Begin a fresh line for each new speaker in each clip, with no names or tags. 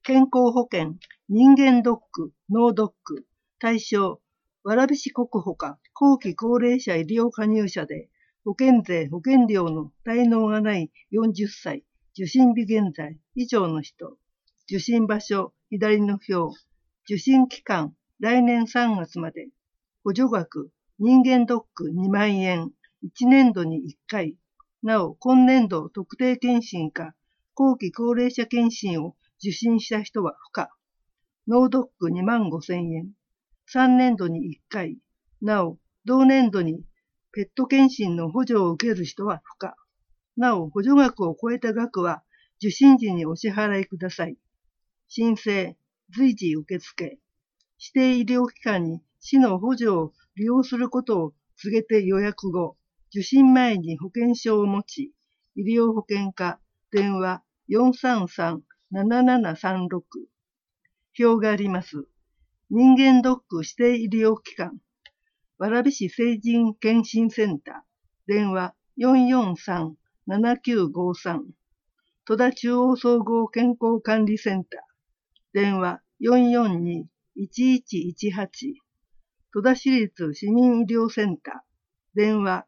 健康保険、人間ドック、脳ドック、対象、蕨市国保か後期高齢者医療加入者で、保険税、保険料の滞納がない40歳、受診日現在以上の人、受診場所、左の表、受診期間、来年3月まで、補助額、人間ドック2万円、1年度に1回、なお、今年度特定健診か、後期高齢者健診を受診した人は不可。脳ドック2万5千円、3年度に1回、なお、同年度にペット健診の補助を受ける人は不可。なお、補助額を超えた額は、受診時にお支払いください。申請、随時受付。指定医療機関に市の補助を利用することを告げて予約後、受診前に保険証を持ち、医療保険課、電話433-7736。表があります。人間ドック指定医療機関、蕨市成人健診センター、電話443-7953。戸田中央総合健康管理センター、電話442-1118。戸田市立市民医療センター、電話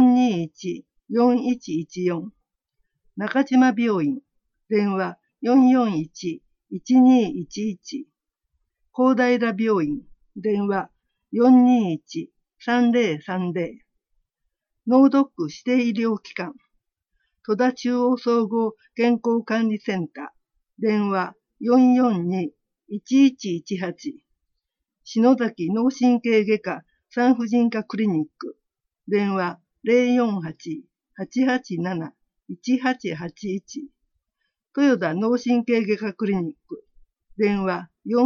421-4114。中島病院、電話441-1211。高平病院、電話421-3030。脳ドック指定医療機関、戸田中央総合健康管理センター、電話442-1118。篠崎脳神経外科産婦人科クリニック、電話048-887-1881。豊田脳神経外科クリニック、電話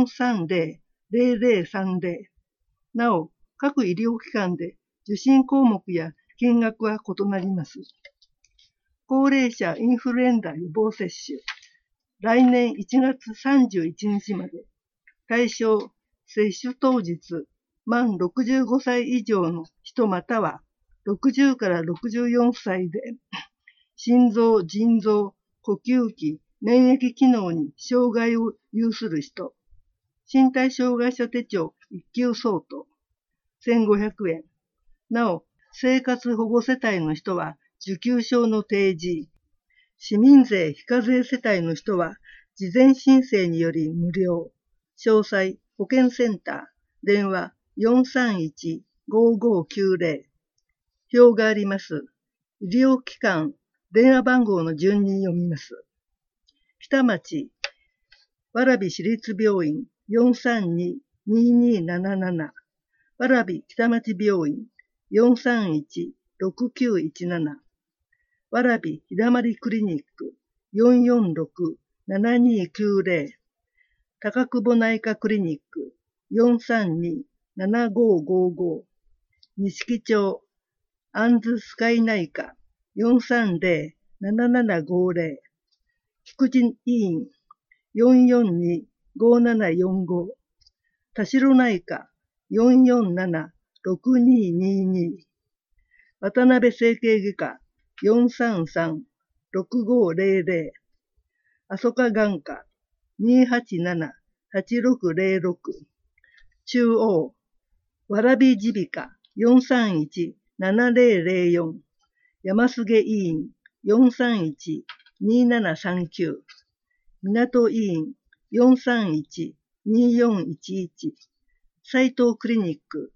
430-0030。なお、各医療機関で受診項目や金額は異なります。高齢者インフルエンザ予防接種、来年1月31日まで。対象、接種当日、満65歳以上の人または、60から64歳で、心臓、腎臓、呼吸器、免疫機能に障害を有する人、身体障害者手帳1級相当、1500円。なお、生活保護世帯の人は受給証の提示、市民税非課税世帯の人は事前申請により無料。詳細、保健センター、電話431-5590。表があります。医療機関、電話番号の順に読みます。北町、蕨市立病院432-2277。蕨北町病院431-6917。蕨日だまりクリニック446-7290。高久保内科クリニック432-7555。錦町アンズスカイ内科430-7750。菊池医院442-5745。田代内科447-6222。渡辺整形外科433-6500。阿蘇花眼科287-8606。中央、蕨耳鼻科431-7004。山菅医院431-2739。港医院431-2411。斉藤クリニック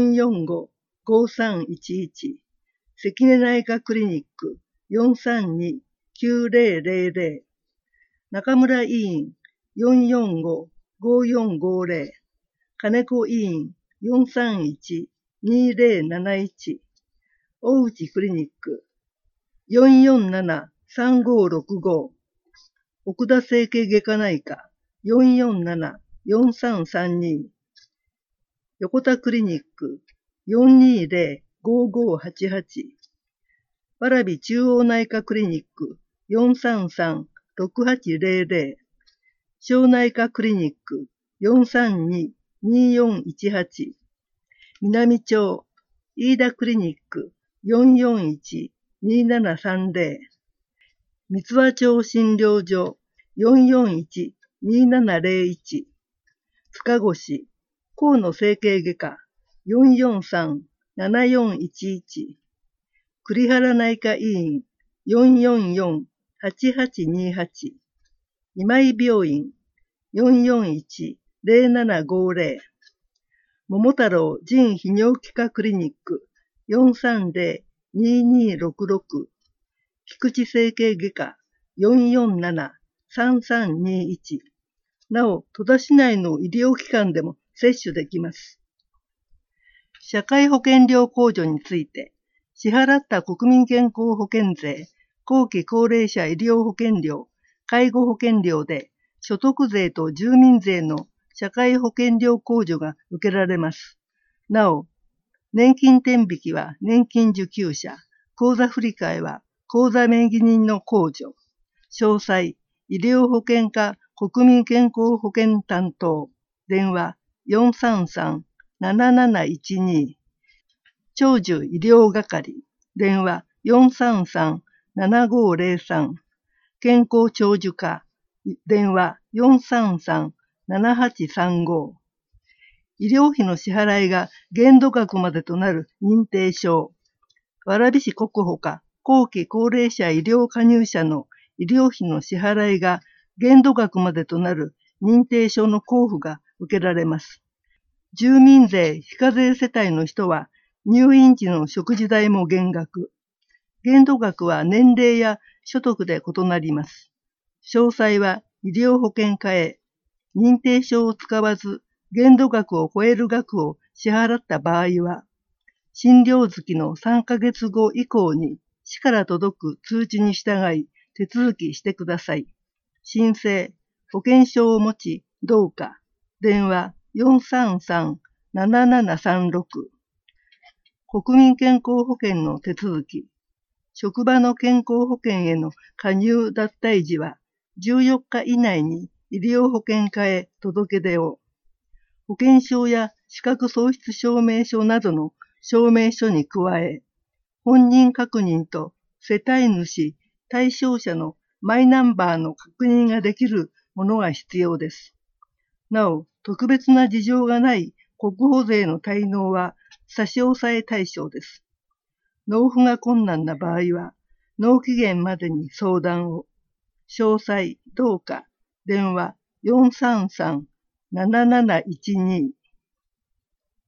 445-5311。関根内科クリニック432-9000。中村医院445-5450。金子医院431-2071。大内クリニック447-3565。奥田整形外科内科447-4332。横田クリニック420-5588。蕨中央内科クリニック433-6800。小内科クリニック432-2418。南町飯田クリニック441-2730。三和町診療所 2701、塚越、河野整形外科443-7411、栗原内科医院444-8828、今井病院441-0750、桃太郎腎泌尿器科クリニック430-2266、菊池整形外科447-3321。なお、戸田市内の医療機関でも接種できます。社会保険料控除について、支払った国民健康保険税、後期高齢者医療保険料、介護保険料で、所得税と住民税の社会保険料控除が受けられます。なお、年金天引きは年金受給者、口座振替は口座名義人の控除。詳細、医療保険課国民健康保険担当、電話433-7712、長寿医療係、電話433-7503、健康長寿課、電話433-7835。医療費の支払いが限度額までとなる認定証。蕨市国保課後期高齢者医療加入者の医療費の支払いが限度額までとなる認定証の交付が受けられます。住民税非課税世帯の人は入院時の食事代も減額。限度額は年齢や所得で異なります。詳細は医療保険課へ。認定証を使わず限度額を超える額を支払った場合は、診療月の3ヶ月後以降に市から届く通知に従い手続きしてください。申請、保険証を持ち、どうか。電話433-7736。国民健康保険の手続き。職場の健康保険への加入脱退時は、14日以内に医療保険課へ届け出を。保険証や資格喪失証明書などの証明書に加え、本人確認と世帯主、対象者のマイナンバーの確認ができるものが必要です。なお、特別な事情がない国保税の滞納は差し押さえ対象です。納付が困難な場合は、納期限までに相談を。詳細、どうか、電話433-7712